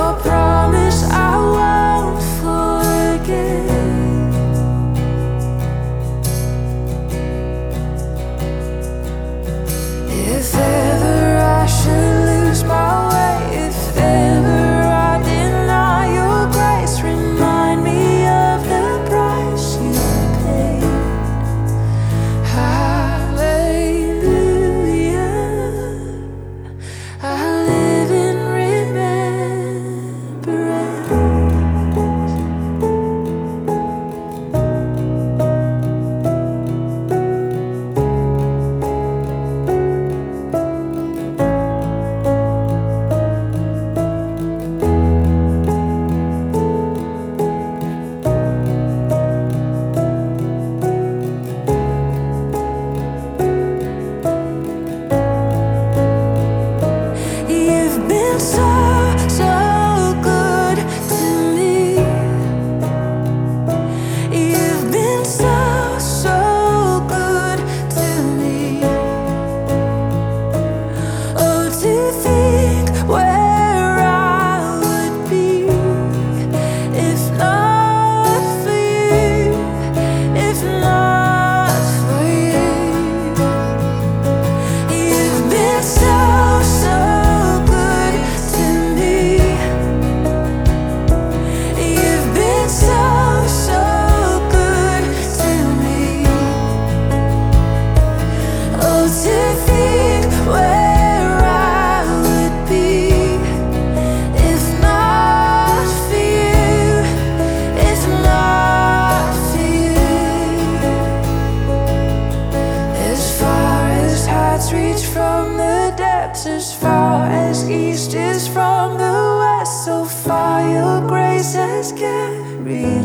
promise I won't forget. If ever I should lose my way, if ever I deny your grace, remind me of the price you paid. Hallelujah, I live in remembrance. You've been so, so good to me. You've been so, so good to me. Oh, to think where I would be if not for you, if not for you. You've been so, so good to me. You've been so, so good to me. Oh, to think where I would be if not for you, if not for you. As far as hearts reach from the depths, as far as east is from the west, so far your grace has carried